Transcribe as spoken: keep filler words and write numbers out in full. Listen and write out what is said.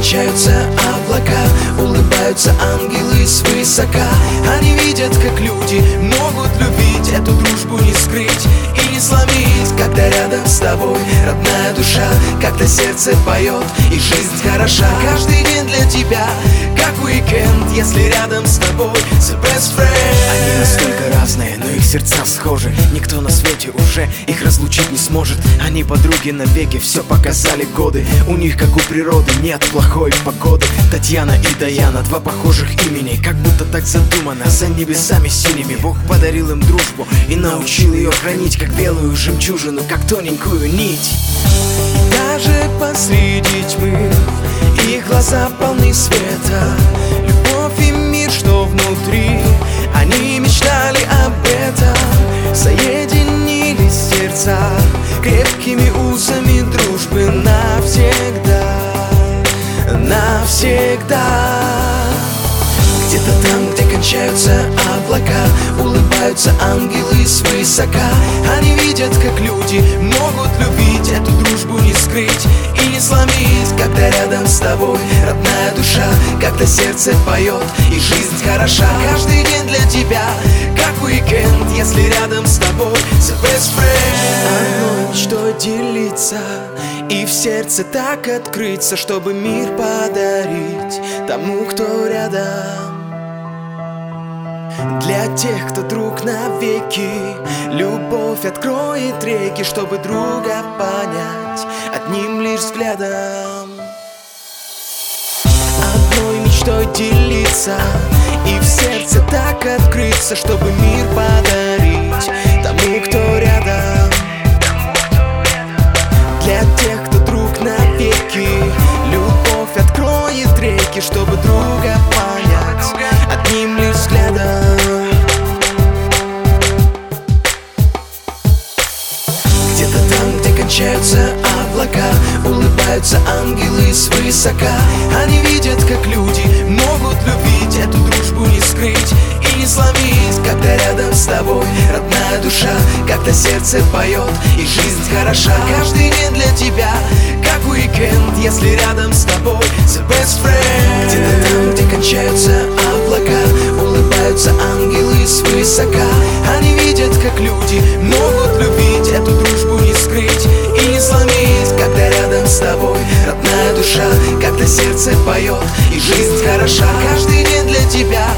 кончаются облака, улыбаются ангелы свысока. Они видят, как люди могут любить, эту дружбу не скрыть и не сломить. Когда рядом с тобой родная душа, как-то сердце поет и жизнь хороша. Каждый день для тебя как уикенд, если рядом с тобой the best friend. Они настолько разные, но их сердца схожи. Никто на свете уже их разлучить не сможет. Они подруги навеки, все показали годы. У них, как у природы, нет плохой погоды. Татьяна и Даяна, два похожих имени, как будто так задумано за небесами синими. Бог подарил им дружбу и научил ее хранить, как белую жемчужину, как тоненькую нить. Даже посреди тьмы их глаза полны света. Любовь и мир, что внутри, они мечтали об этом. Соединились сердца крепкими узами дружбы навсегда, навсегда. Где-то там, где кончаются облака, улыбаются ангелы свысока. Они видят, как люди могут любить, эту дружбу не скрыть и не сломить. Когда рядом с тобой родная душа, как-то сердце поет и жизнь хороша. Каждый день для тебя как уикенд, если рядом с тобой the best friend. Одной мечтой делиться и в сердце так открыться, чтобы мир подарить тому, кто рядом. Для тех, кто друг навеки, любовь откроет реки, чтобы друга понять одним лишь взглядом. Одной мечтой делиться и в сердце так открыться, чтобы мир подарить тому, кто рядом. Для тех, кто друг навеки, любовь откроет реки, чтобы друга понять одним лишь взглядом. Где-то там, где кончаются облака, улыбаются ангелы свысока. Они видят, как люди могут любить, эту дружбу не скрыть и не сломить. Когда рядом с тобой родная душа, как-то сердце поет и жизнь хороша. Каждый день для тебя как уикенд, если рядом с тобой the best friend. Где-то там, где кончаются облака, улыбаются ангелы свысока. Они видят, как люди могут любить, эту дружбу не скрыть и не сломить. Когда рядом с тобой родная душа, как-то сердце поет и жизнь хороша. Каждый день для тебя